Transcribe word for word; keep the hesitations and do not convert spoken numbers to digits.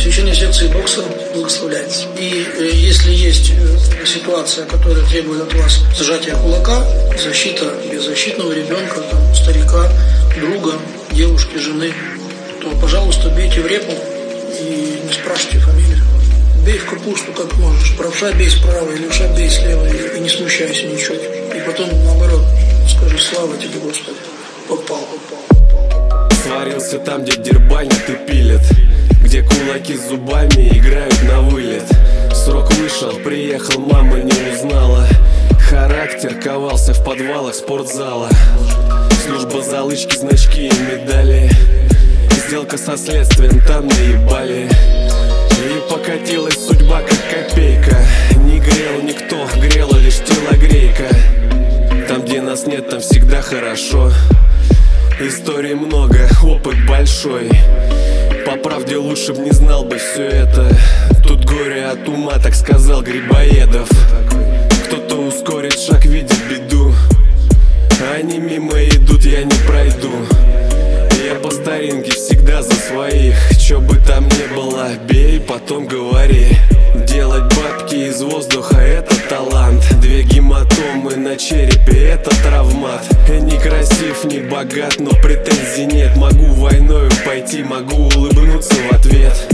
посещение секции бокса благословляется. И э, если есть э, ситуация, которая требует от вас сжатия кулака, защита беззащитного ребенка, там, старика, друга, девушки, жены, то, пожалуйста, бейте в репу и не спрашивайте фамилию. Бей в капусту как можешь. Правша бей справа, левша бей слева, и, и не смущайся ничуть. И потом, наоборот, скажи: слава тебе, Господи, попал, попал. Сварился там, где дербанят и пилят, где кулаки с зубами играют на вылет. Срок вышел, приехал, мама не узнала. Характер ковался в подвалах спортзала. Служба, залычки, значки и медали. Сделка со следствием, там наебали. И покатилась судьба, как копейка. Не грел никто, грела лишь телогрейка. Там, где нас нет, там всегда хорошо. Историй много, опыт большой. По правде лучше б не знал бы все это. Тут горе от ума, так сказал Грибоедов. Кто-то ускорит шаг, видит беду. Они мимо идут, я не пройду. Я по старинке всегда за своих. Чё бы там ни было, бей, потом говори. Делать бабки из воздуха — это талант. Две гематомы на черепе — это травмат. Не красив, не богат, но претензий нет. Могу войною пойти, могу улыбнуться в ответ.